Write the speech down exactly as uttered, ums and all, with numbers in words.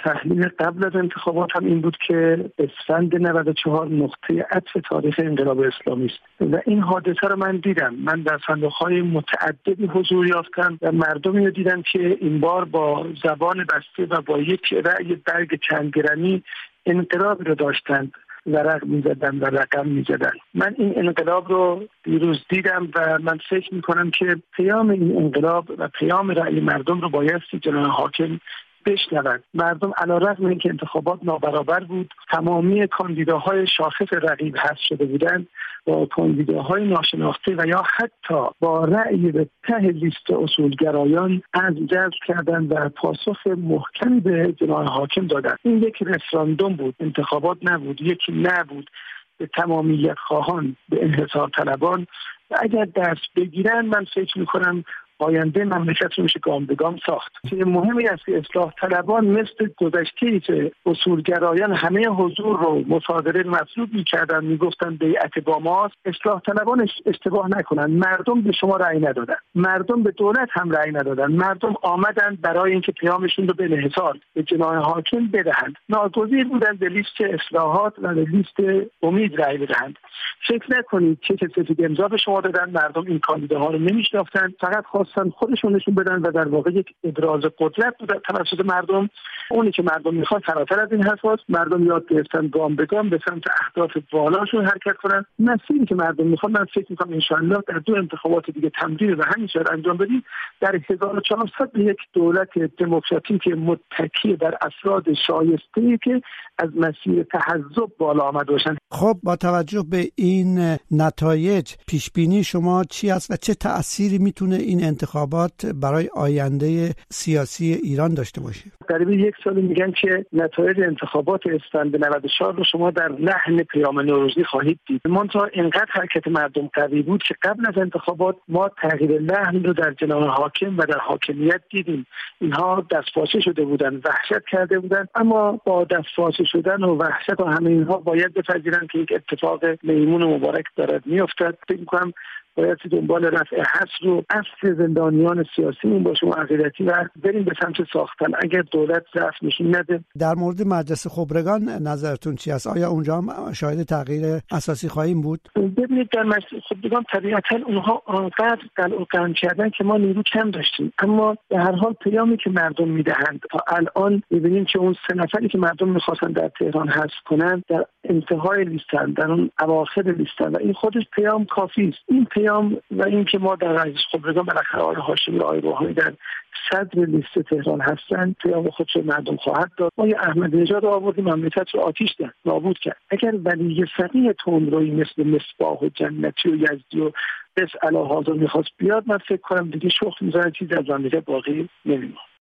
تحلیل قبل از انتخابات هم این بود که اسفند نود و چهار نقطه عطف تاریخ انقلاب اسلامی است و این حادثه رو من دیدم. من در صندوق‌های متعددی حضور یافتم و مردمی رو دیدم که این بار با زبان بسته و با یک رأی برگ چند گرمی انقلاب رو داشتند، ورق می‌زدن و رقم می‌زدن. من این انقلاب رو دیروز دیدم و من فکر می‌کنم که پیام این انقلاب و پیام رأی مردم رو بایستی جناح حاکم بشنوند. مردم علیرغم اینکه انتخابات نابرابر بود، تمامی کاندیداهای شاخص رقیب حذف شده بودند، با کاندیداهای ناشناخته و یا حتی با رأی به ته لیست اصولگرایان از جذب کردند و پاسخ محکمی به جناح حاکم دادند. این یک رفراندوم بود، انتخابات نبود، یکی نبود به تمامیت خواهان، به انحصار طلبان. و اگر دست بگیرن من فکر میکنم آینده مملکت رو میشه گام به گام ساخت. چیز مهمی است که اصلاح طلبان مثل گذشته که اصولگرایان همه حضور رو مصادره مطلوب میکردن، میگفتن بیعت با ماست، اصلاح طلبان اشتباه نکنن. مردم به شما رأی ندادن، مردم به دولت هم رأی ندادن، مردم آمدن برای اینکه پیامشون رو به انحصار به جناح حاکم بدهند. ناگزیر بودن به لیست اصلاحات و به لیست امید رأی بدهند. فکر نکنید چه سفید امضا به شما دادن، مردم این کاندیداها رو نمیشناختن، فقط خواستن خودشون نشون بدن و در واقع یک ابراز قدرت بود توسط مردم. اونی که مردم میخواد فراتر از این حرف است. مردم یاد گرفتن گام به گام به سمت اهداف بالاشون حرکت کنن. مسیری که مردم میخوان من فکر میکنم ان شاء الله در دو انتخابات دیگه تمرین و همین شاید انجام بدیم. در هزار و چهارصد به یک دولت دموکراتیک متکی بر افراد شایسته‌ای که از مسیر تحزب بالا آمده باشن. خب با توجه به این نتایج پیش بینی شما چی است و چه تأثیری میتونه این انتخابات برای آینده سیاسی ایران داشته باشه؟ قریب یک سال میگن که نتایج انتخابات اسفند نود و چهار رو شما در لحن پیام نوروزی خواهید دید. منتها اینقدر حرکت مردم قوی بود که قبل از انتخابات ما تغییر لحن رو در جناح حاکم و در حاکمیت دیدیم. اینها دستپاچه شده بودن، وحشت کرده بودن، اما با دستپاچه شدن و وحشت و همه اینها باید بپذیرن که یک اتفاق میمون و مبارک دارد میافتد. فکر می‌کنم باید دنبال رفع حصر و اصل زندانیان سیاسیمون باشه و عقیدتی و بریم به سمت ساختن. اگر دولت ضعف نشون نده. در مورد مجلس خبرگان نظرتون چی است؟ آیا اونجا هم شاهد تغییر اساسی خواهیم بود؟ ببینید در مجلس خبرگان طبیعتاً اونها آنقدر قلقم کردن که ما نیرو کم داشتیم، اما به هر حال پیامی که مردم میدهند تا الان می‌بینیم که اون سه نفری که مردم می‌خواستن در تهران حذف کنن در انتهای لیستن، در اون اواخر لیستن و این خودش پیام کافی است. این پیام و این که ما در مجلس خبرگان بالاخره آقای هاشمی و آقای روحانی در صدر لیست تهران هستند، پیام خودش مردم خواهد داد. ما یه احمدی نژاد آوردیم مملکت رو آتیش ده نابود کرد. اگر ولی فقیه تندرویی مثل مصباح و جنتی و یزدی و بس علی حاضر میخواست بیاد، من فکر کنم دیگه شخص میزنه چیزی از مملکت باقی نمیمونه.